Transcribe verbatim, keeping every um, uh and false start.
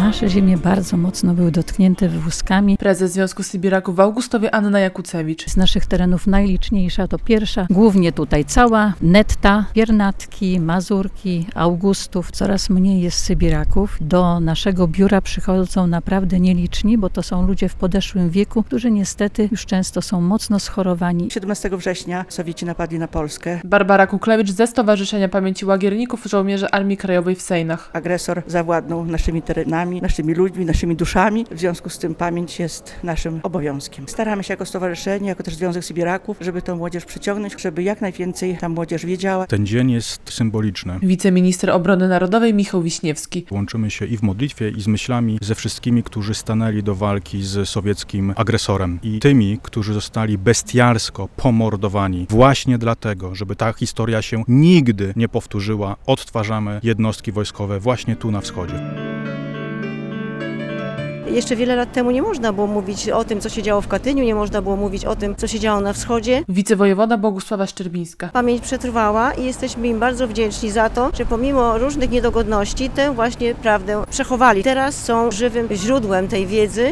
Nasze ziemie bardzo mocno były dotknięte wywózkami. Prezes Związku Sybiraków w Augustowie Anna Jakucewicz. Z naszych terenów najliczniejsza to pierwsza, głównie tutaj cała Netta, Biernatki, Mazurki, Augustów. Coraz mniej jest Sybiraków. Do naszego biura przychodzą naprawdę nieliczni, bo to są ludzie w podeszłym wieku, którzy niestety już często są mocno schorowani. siedemnastego września Sowieci napadli na Polskę. Barbara Kuklewicz ze Stowarzyszenia Pamięci Łagierników Żołnierzy Armii Krajowej w Sejnach. Agresor zawładnął naszymi terenami, naszymi ludźmi, naszymi duszami. W związku z tym pamięć jest naszym obowiązkiem. Staramy się jako stowarzyszenie, jako też Związek Sybiraków, żeby tę młodzież przyciągnąć, żeby jak najwięcej ta młodzież wiedziała. Ten dzień jest symboliczny. Wiceminister Obrony Narodowej Michał Wiśniewski. Łączymy się i w modlitwie, i z myślami ze wszystkimi, którzy stanęli do walki z sowieckim agresorem i tymi, którzy zostali bestialsko pomordowani. Właśnie dlatego, żeby ta historia się nigdy nie powtórzyła, odtwarzamy jednostki wojskowe właśnie tu na wschodzie. Jeszcze wiele lat temu nie można było mówić o tym, co się działo w Katyniu, nie można było mówić o tym, co się działo na wschodzie. Wicewojewoda Bogusława Szczerbińska. Pamięć przetrwała i jesteśmy im bardzo wdzięczni za to, że pomimo różnych niedogodności tę właśnie prawdę przechowali. Teraz są żywym źródłem tej wiedzy